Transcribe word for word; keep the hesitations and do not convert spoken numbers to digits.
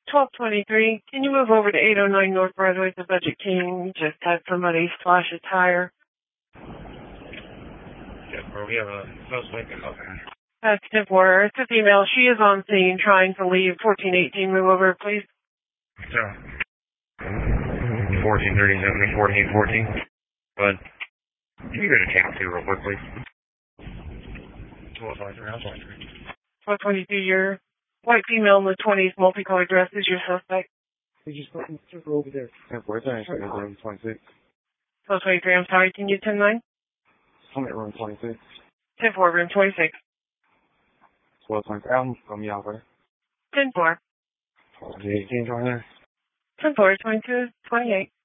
twelve twenty-three. Can you move over to eight oh nine North Broadway to Budget King? Just had somebody slash a tire. Yeah, or we have a suspect. Okay. That's Templar. It's just email. She is on scene trying to leave. fourteen eighteen. Move over, please. So, fourteen thirty-seven, fourteen fourteen. But, you can go to camp two real quick, please. twelve twenty-three, I'll twenty-three. twelve twenty-two, your white female in the twenties, multicolored dress is your suspect. We just put just go over there. Temporary, thanks. Room twenty-six. twelve twenty-three, I'm sorry, can you ten nine? Summit room twenty-six. ten four, room twenty-six. twelve twenty-three, I'm from the operator. ten four. eighteen twenty-nine. ten four, twenty-two, twenty-eight.